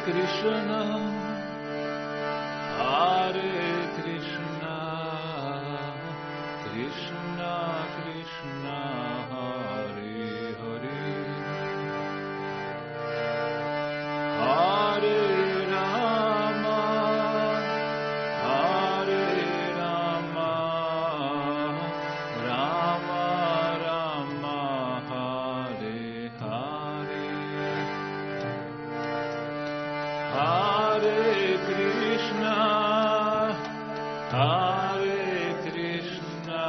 Krishna, Hare Krishna, Krishna Krishna, Hare Hare, Hare Rama, Hare Rama, Rama Rama, Hare Hare, Hare Krishna, Hare Krishna,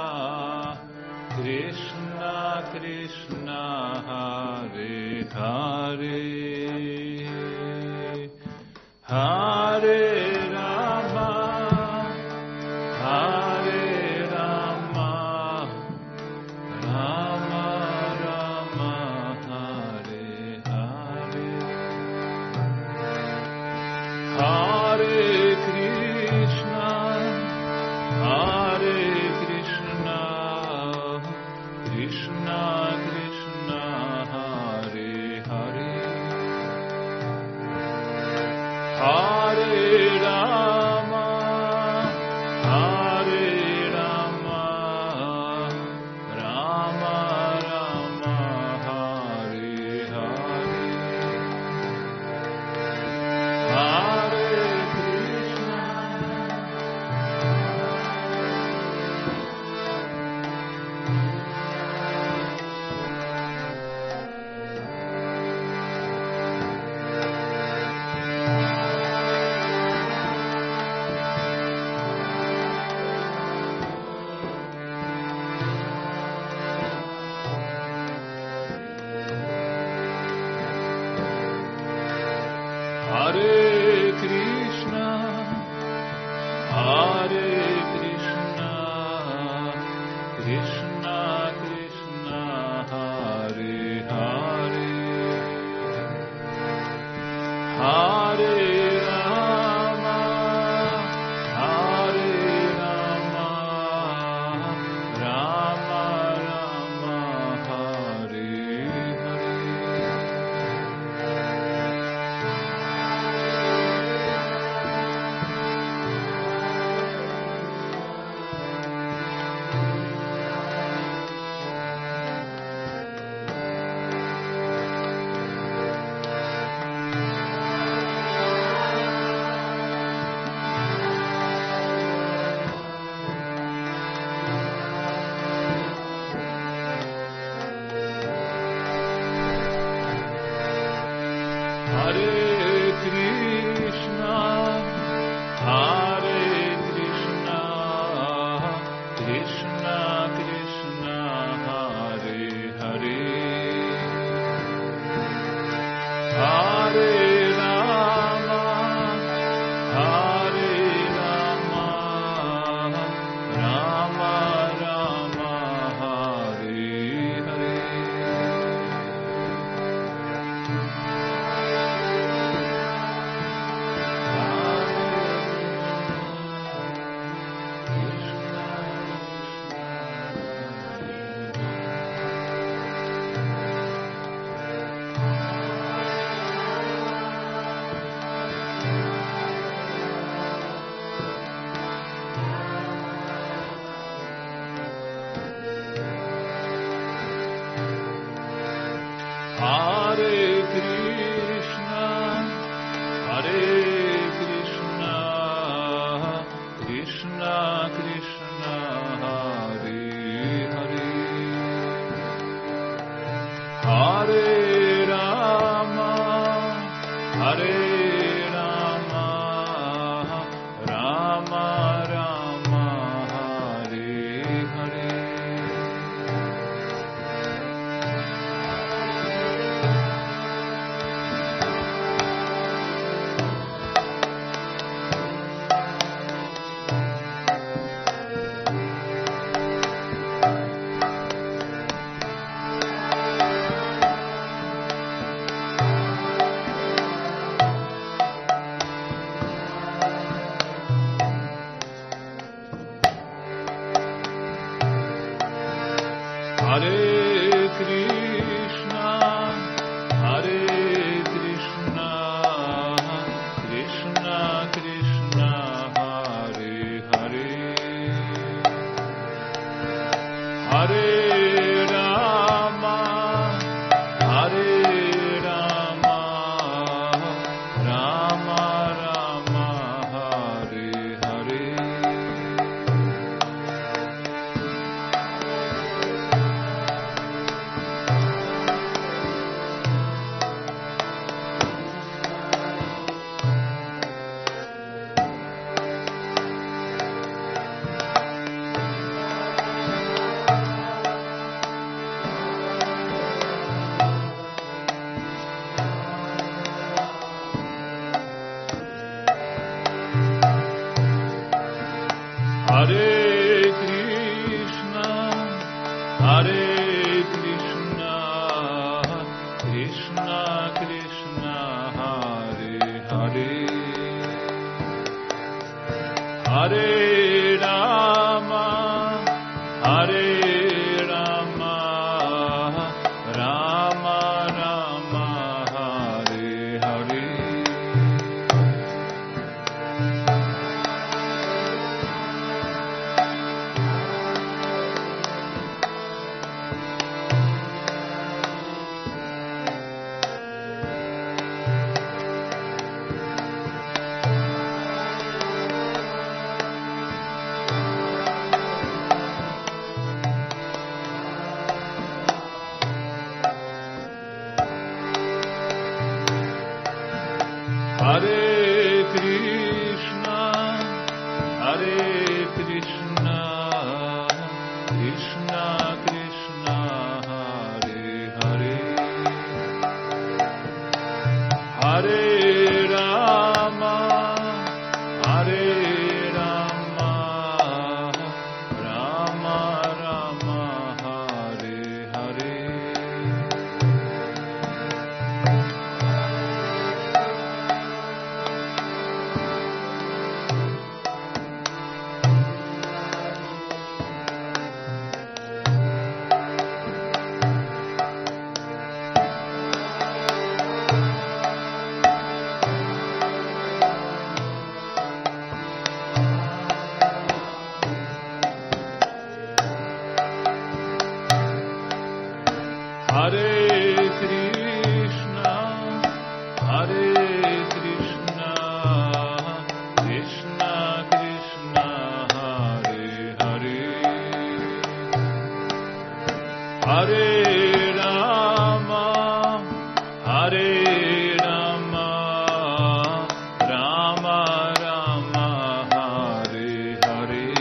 Krishna Krishna, Hare Hare, Hare Rama, Hare Rama, Rama Rama, Hare Hare, Hare Krishna, Hare Krishna, Krishna Krishna, Hare Hare, Hare Rama, Hare Rama, Rama Rama, Hare Hare, Hare Krishna, Hare Krishna, Hare Krishna, Krishna Krishna, Hare Hare, Hare Rama, Hare Rama, Rama Rama, Hare Hare, Hare Krishna, Hare Krishna, Krishna Krishna, Hare Hare, Hare Rama, Hare Rama, Rama Rama, Hare Hare, Hare Krishna, Hare Krishna, Krishna Krishna, Hare Hare, Hare Rama, Hare Rama, Rama Rama, Hare Hare, Hare Krishna, Hare Krishna, Hare Rama, Hare Rama, Rama Rama, Hare Hare. Hare Krishna, Hare Krishna, Krishna Krishna, Hare Hare. Hare Rama, Hare Rama, Rama Rama, Hare Hare. Hare Krishna, Hare Krishna, Krishna Krishna, Hare Hare. Hare Rama, Hare Rama, Rama Rama, Hare Hare. Hare Krishna, Hare Krishna, Krishna Krishna, Hare Hare. Hare Rama, Hare Rama, Rama Rama, Hare Hare.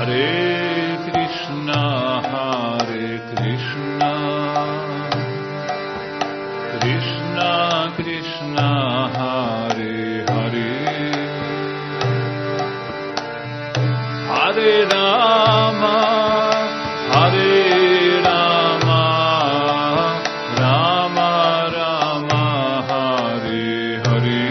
Krishna, Krishna Krishna, Hare Hare, Hare Rama, Hare Rama, Rama Rama, Hare Hare.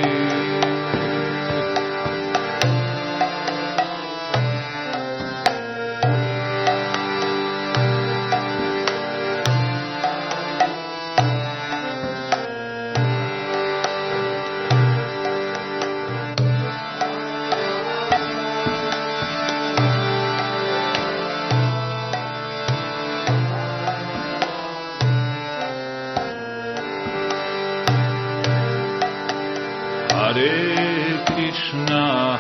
Hare Krishna,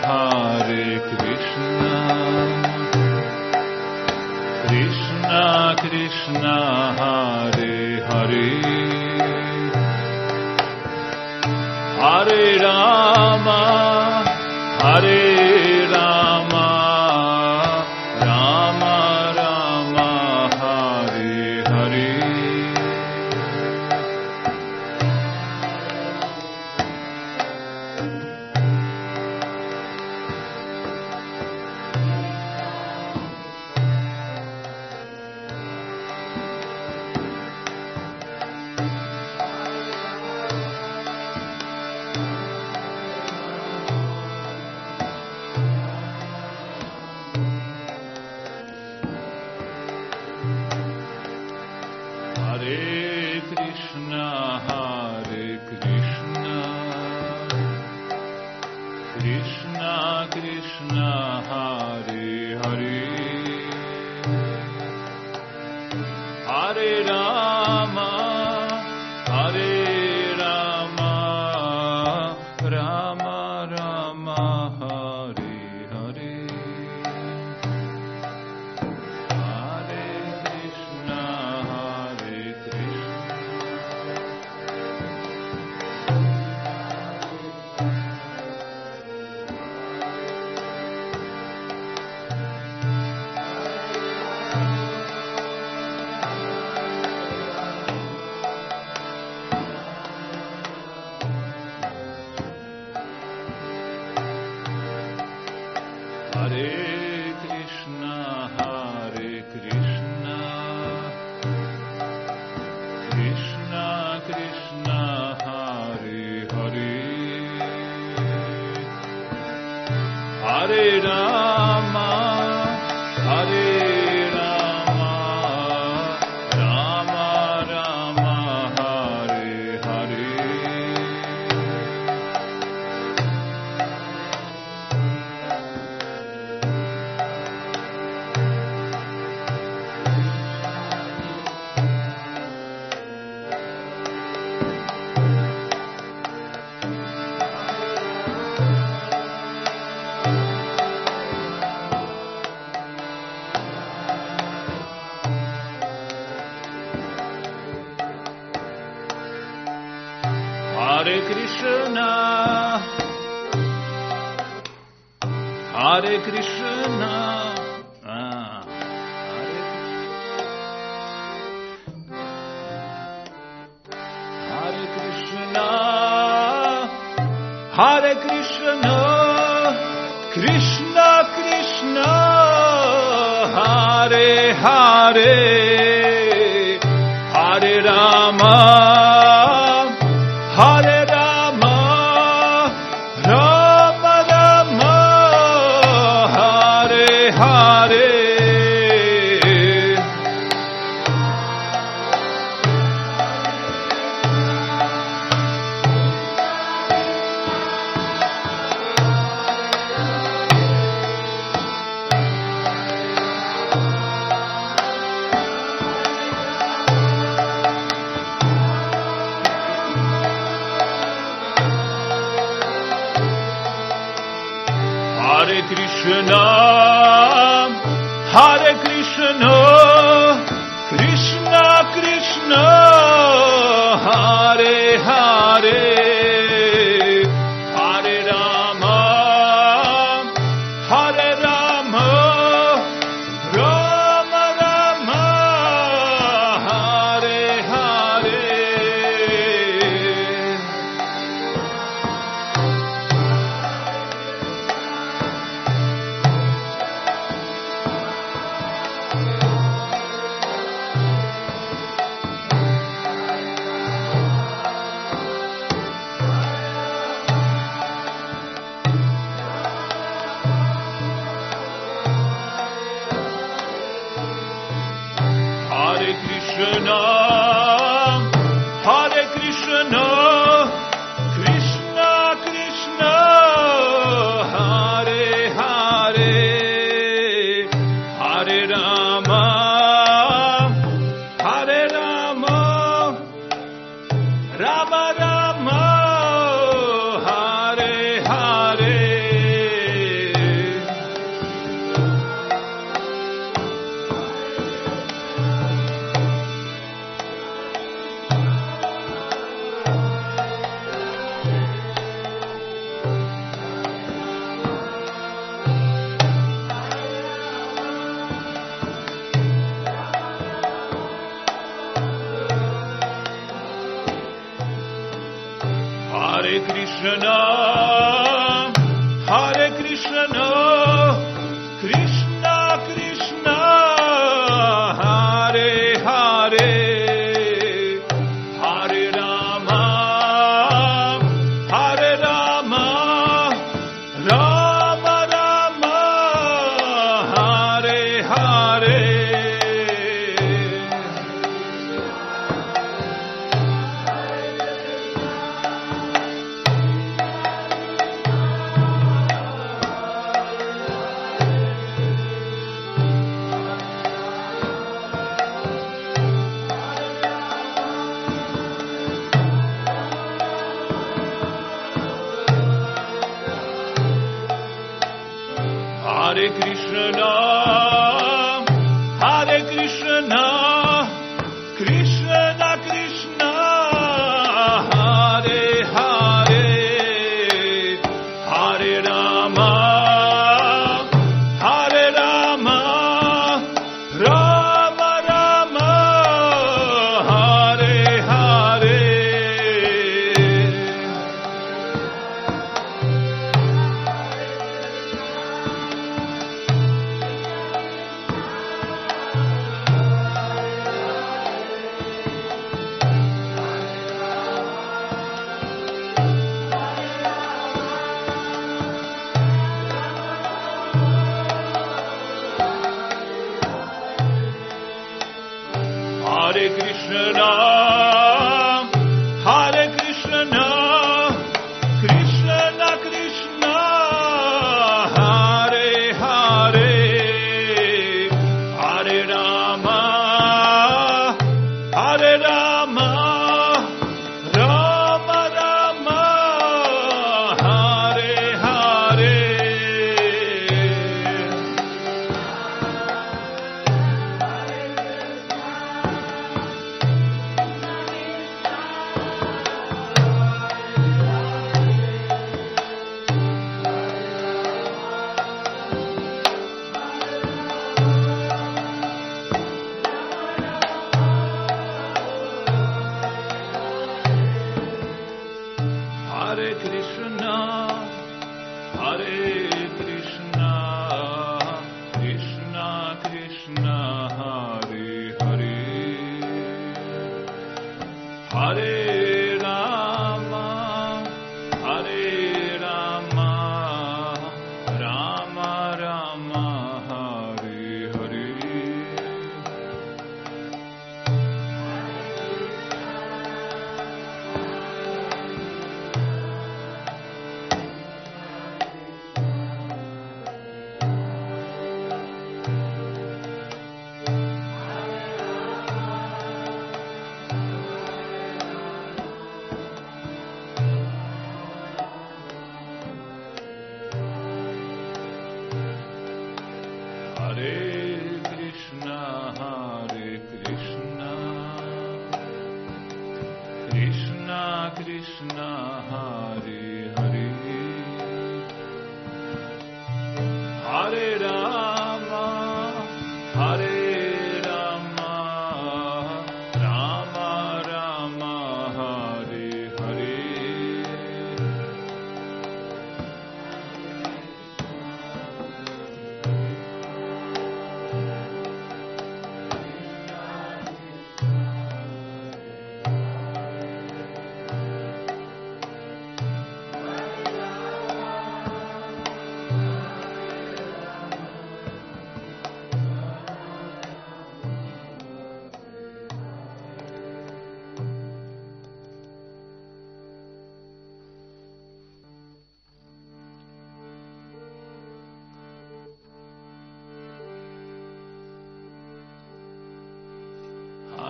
Krishna Krishna, Hare Hare, Hare Rama, Hare Rama, Rama Rama, Hare Hare. Hare Krishna, Krishna Krishna, Hare Hare, Hare Rama, Hare Rama, Rama Rama, Hare Hare. Hare Krishna, Hare Krishna, Krishna Krishna, Hare Hare, Hare Rama, Hare Rama, Rama Rama, Hare Hare. Hare Krishna, Hare Krishna, Hare Krishna, Hare Krishna, Krishna Krishna, Hare Hare, Hare Rama, Hare Rama, Rama Rama, Hare Hare. Hare Krishna, Hare Krishna, Krishna Krishna, Hare Hare, Hare Rama, Hare Rama, Krishna, Hare Krishna, Krishna Krishna, Hare Hare, Hare Rama, Hare Rama, Rama Rama, Hare Hare. Hare Krishna, Hare Krishna, Krishna Krishna, Hare Hare, Hare Rama, Hare Rama, Rama Rama, Hare Hare. Hare Krishna, Hare Krishna, Krishna Krishna, Hare Hare, Hare Rama, Hare Rama, Rama Rama, Hare Hare. Hare Krishna, Hare Krishna, Krishna Krishna, Hare Hare, Hare Rama, Hare Rama, Rama Rama, Hare Hare.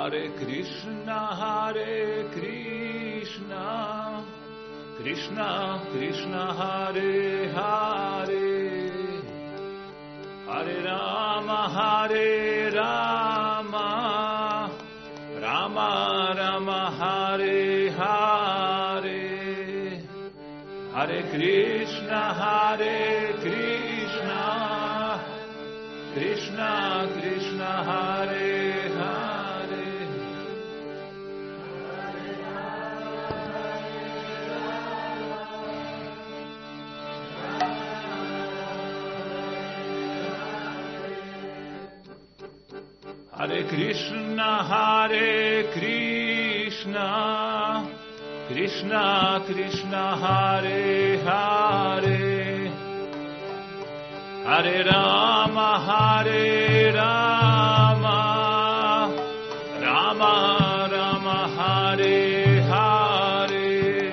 Hare Krishna, Krishna Krishna, Hare Hare, Hare Rama, Rama Rama, Hare Hare, Hare Krishna, Krishna Krishna, Hare Hare. Hare Krishna, Krishna Krishna, Hare Hare, Hare Rama, Rama Rama, Hare Hare.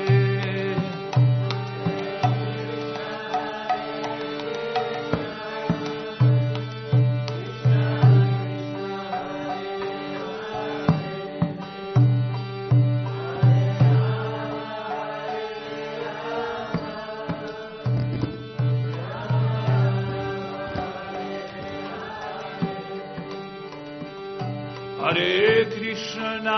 Hare Krishna,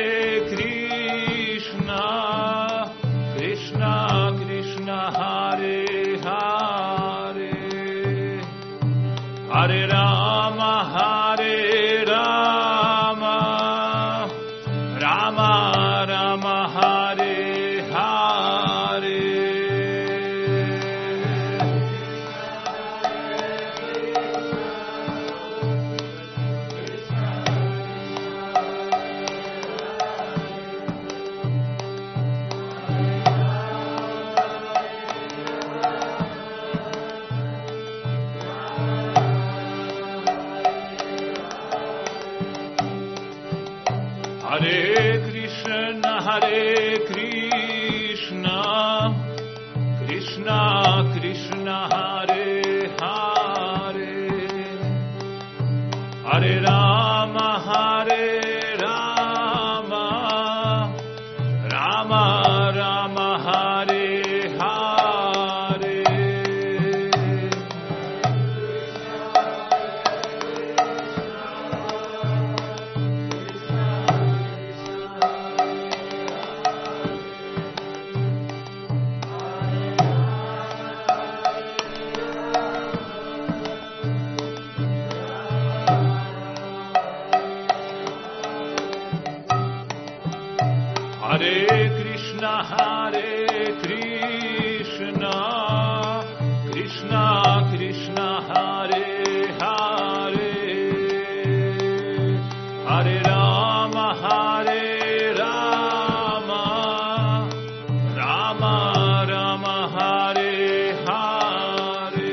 Krishna Krishna, Hare Hare, Hare Rama, Rama Rama, Hare Hare. Hare Krishna, Krishna Krishna, Hare Hare, Hare Rama, Rama Rama, Hare Hare. Hare Krishna, Krishna Krishna, Hare Hare, Hare Rama, Rama Rama, Hare Hare.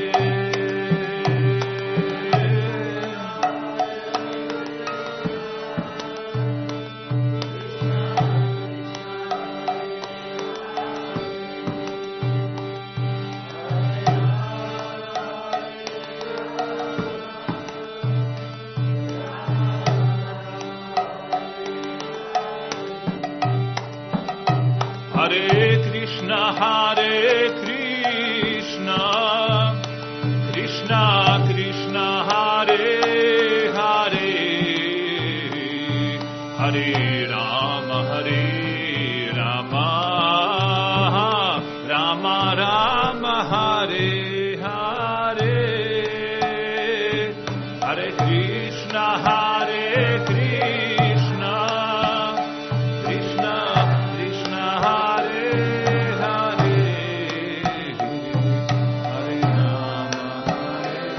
Hare Krishna, Krishna Krishna, Hare Hare, Hare Rama, Rama Rama, Hare Hare, Hare Krishna, Krishna Krishna, Hare Hare, Hare Rama,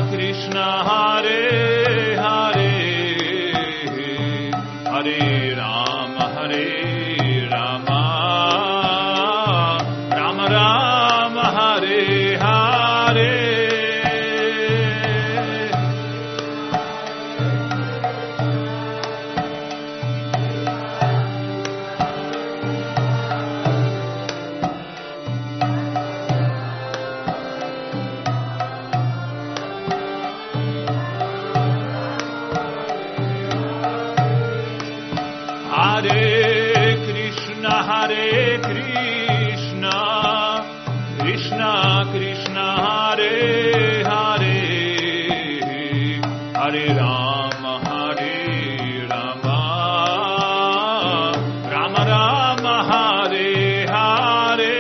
Krishna Hare Hare Hare Rama Rama Rama Hare Hare Hare Krishna, Krishna Krishna Hare Hare, Hare Rama, Rama Rama Hare Hare.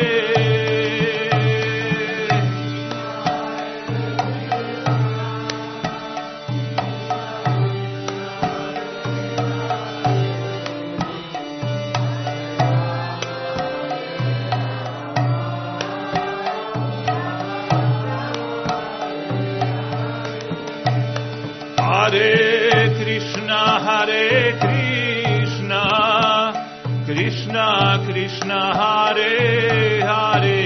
Hare Krishna, Krishna Krishna Hare Hare,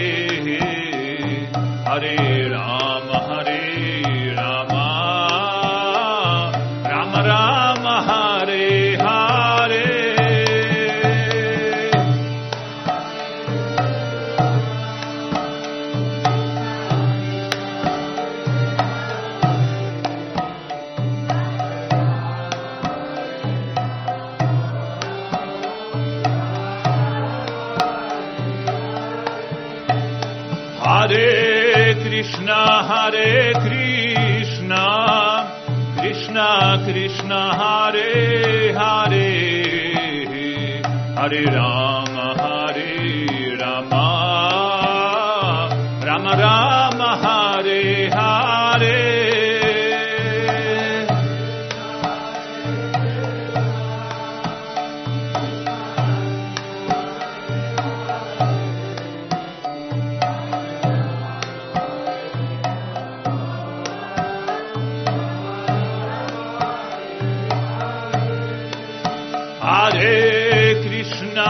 Hare Rama, Rama Rama Hare Hare. Hare Krishna, Krishna Krishna Hare Hare, Hare Rama, Rama Rama Hare Hare. Hare Krishna,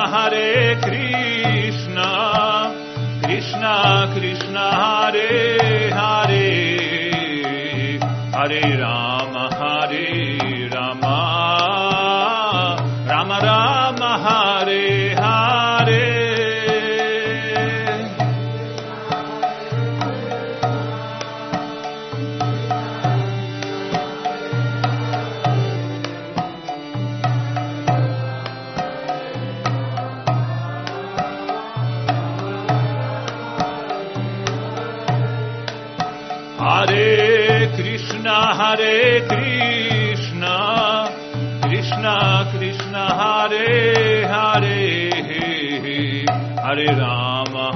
Krishna Krishna Hare Hare, Hare Rama, Rama Rama Hare Hare. Hare Krishna, Krishna Krishna Hare Hare, Hare Rama,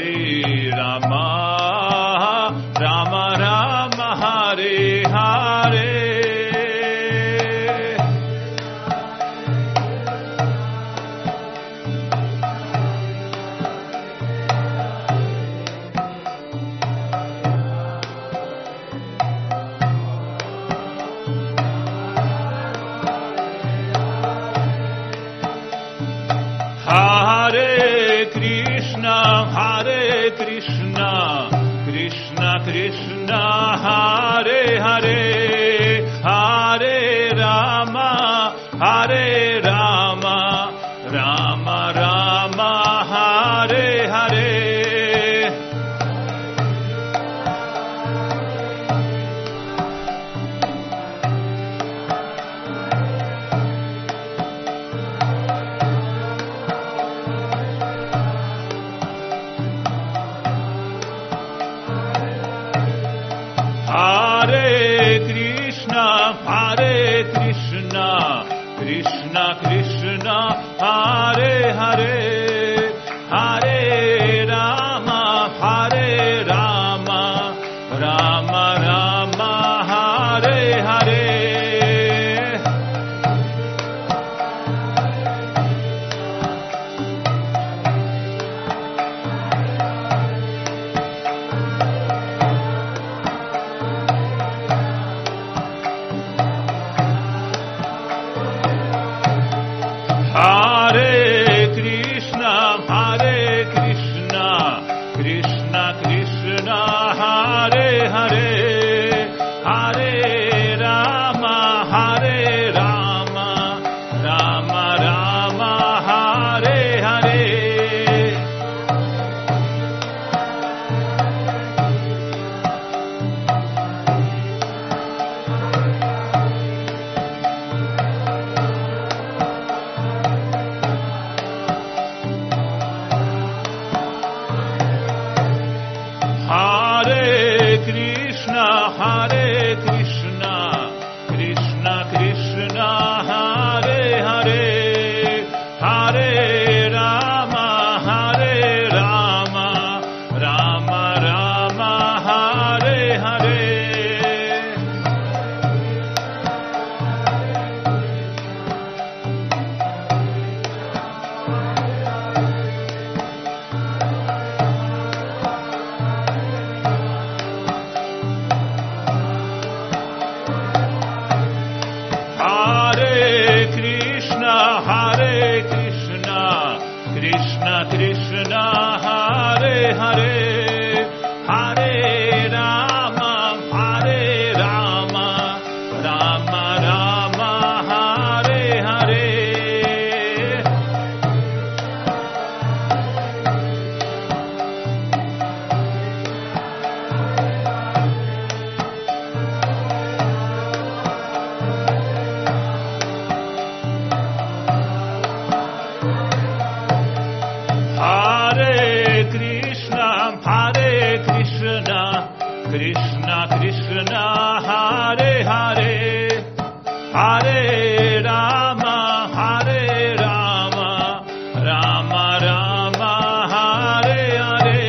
Rama Rama Hare Hare. Hare Krishna, Krishna Krishna Hare Hare, Hare Rama, Rama Rama Hare Hare. Hare Krishna, Krishna Krishna Hare Hare, Hare Rama, Rama Rama Hare Hare. Krishna, Hare Hare, Hare Rama, Hare Rama, Rama Rama, Hare Hare. Krishna Krishna, Hare Hare, Hare Rama, Hare Rama, Rama Rama, Hare Hare.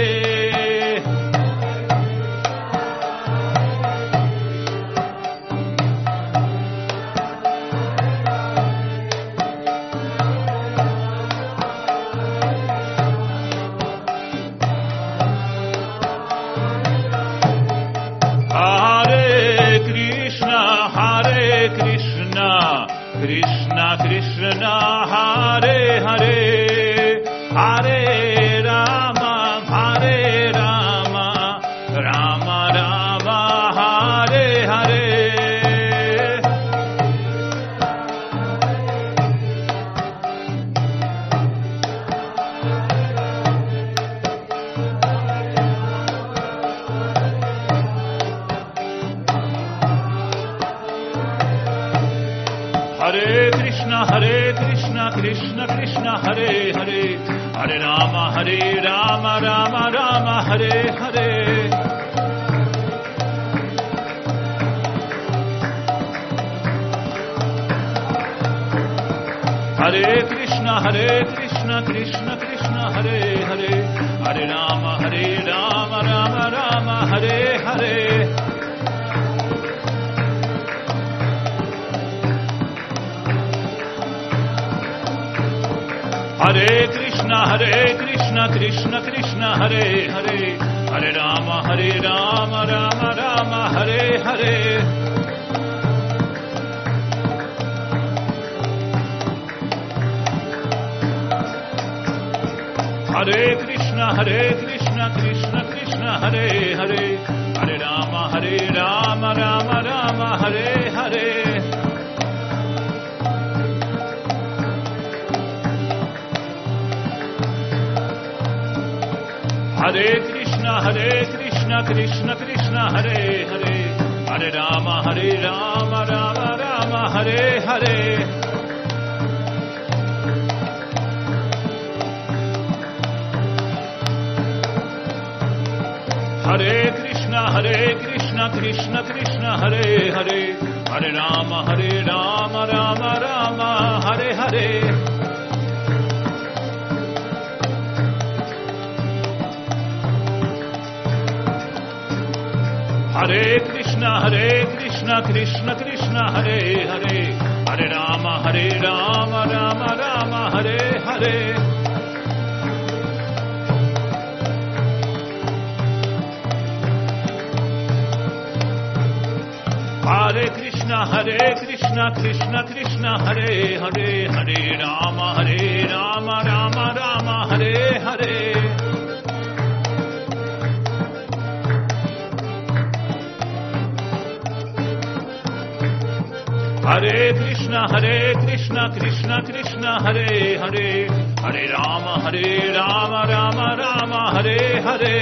Krishna Krishna, Hare Hare, Hare Rama, Hare Rama, Rama Rama, Hare Hare. Hare Krishna, Krishna Krishna, Hare Hare, Hare Rama, Rama Rama, Hare Hare. Hare Krishna, Krishna Krishna, Hare Hare, Hare Rama, Rama Rama, Hare Hare. Hare Krishna, Krishna Krishna, Hare Hare, Hare Rama, Rama Rama, Hare Hare. Hare Krishna, Krishna Krishna, Hare Hare, Hare Rama, Rama Hare Hare. Hare Krishna, Krishna Krishna, Hare Hare, Hare Rama, Rama Hare Hare. Hare Krishna, Krishna Krishna, Hare Hare, Hare Rama, Rama Hare Hare. Hare Krishna, Krishna Krishna, Hare Hare, Hare Rama, Rama Hare Hare. Hare Krishna, Krishna Krishna, Hare Hare, Hare Rama, Rama Hare Hare. Hare Krishna, Krishna Krishna, Hare Hare, Hare Rama, Rama Hare Hare.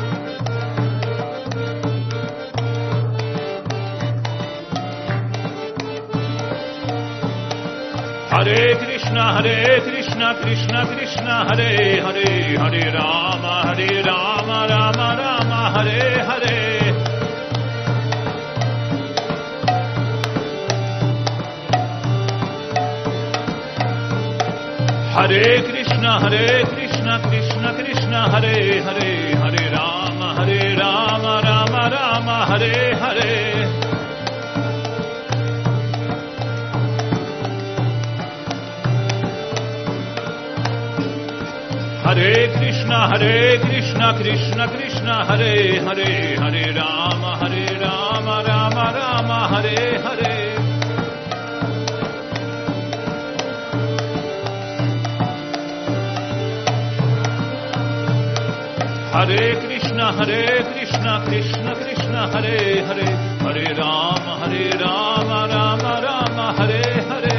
Hare Krishna, Krishna Krishna, Hare Hare, Hare Rama, Rama Hare Hare. Hare Krishna, Krishna Krishna, Hare Hare, Hare Rama, Rama Hare Hare. Hare Krishna, Krishna Krishna, Hare Hare, Hare Rama, Rama Hare Hare. Hare Krishna, Krishna Krishna, Hare Hare, Hare Rama, Rama Rama, Hare Hare.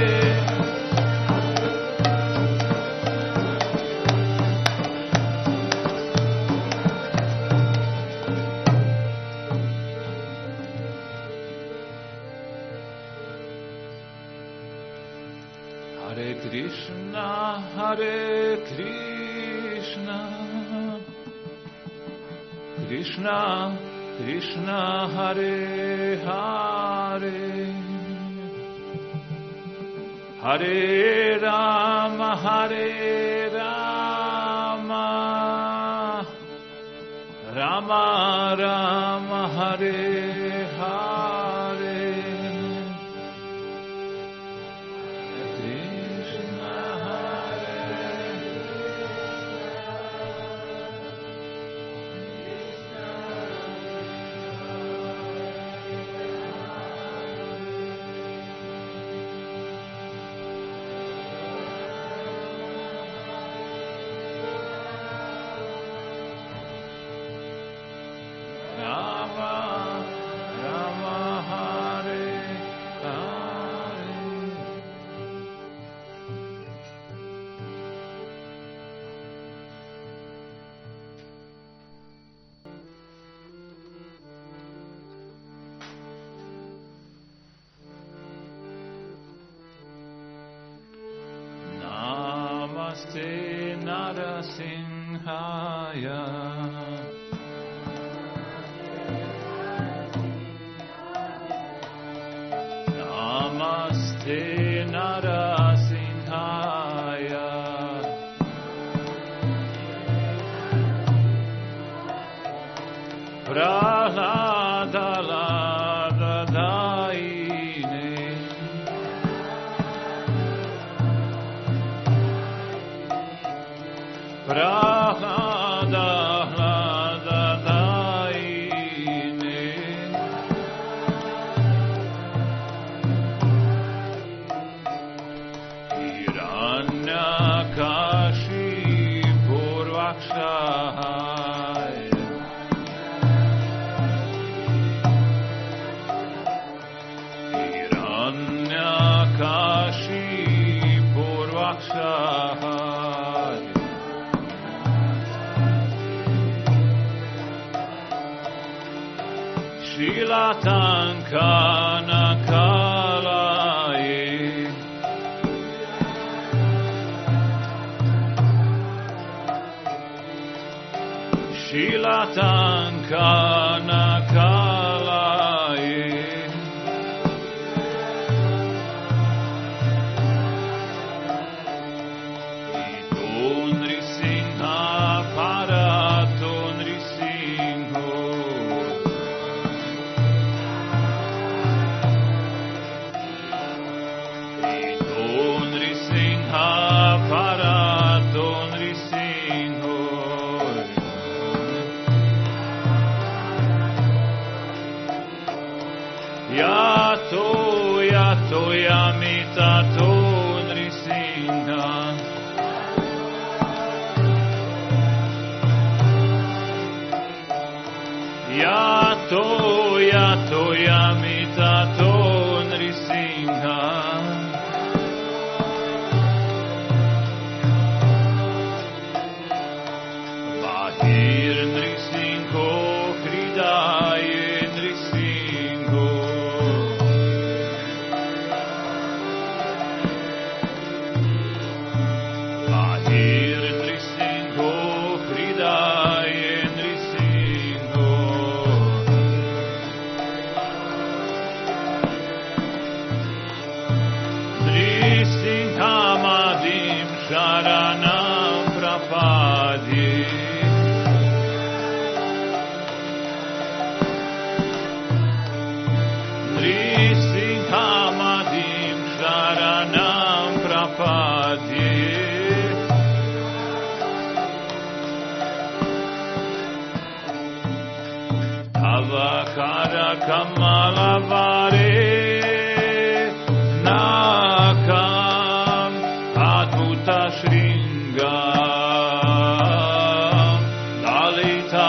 Hare Krishna, Krishna Krishna, Hare Hare, Hare Rama, Rama Rama, Hare Hare. Namaste Narasimhaya, Namaste Narasimhaya, Prahladaladadaine, Prahladaladadaine, Hiranyakashipurvakshaya, Hiranyakashipurvakshaya, Shilatankanakalaya, Shilatankanakalaya, Idonrisingha Paratonrisingho, Idonrisingha Paratonrisingho, Yato Yato Yamitatonrisingha, Yato Yato Yamitatonrisingha, Bahir Nrisingho, Hridaya Nrisingho, Bahir Nrisingho, Hridaya Nrisingho, Nrisinghamadim Sharanam Prapadye, Nrisinghamadim Sharanam Prapadye, Avakara Kamalavare Nakam Adhuta Shringam Lalita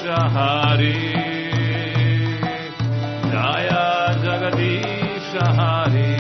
Jagadish Hari, Jaya Jagadish Hari.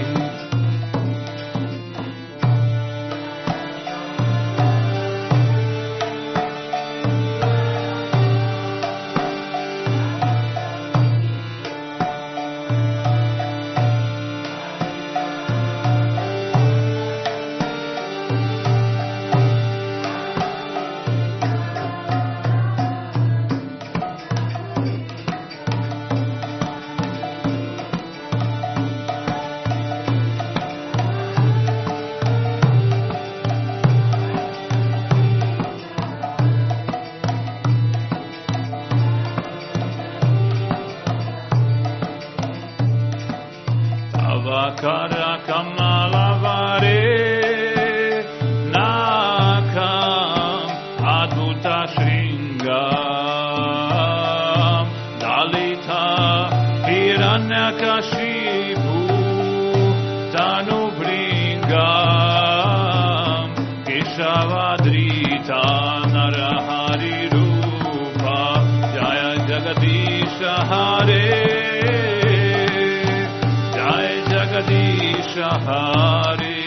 Avakara Kamalavare Nakam Adhuta Shringam Dalita Hiranyakashipu Tanu Bringam Keshavadrita Narahari Rupa Jaya Jagadisha Hare Jagadish Hari.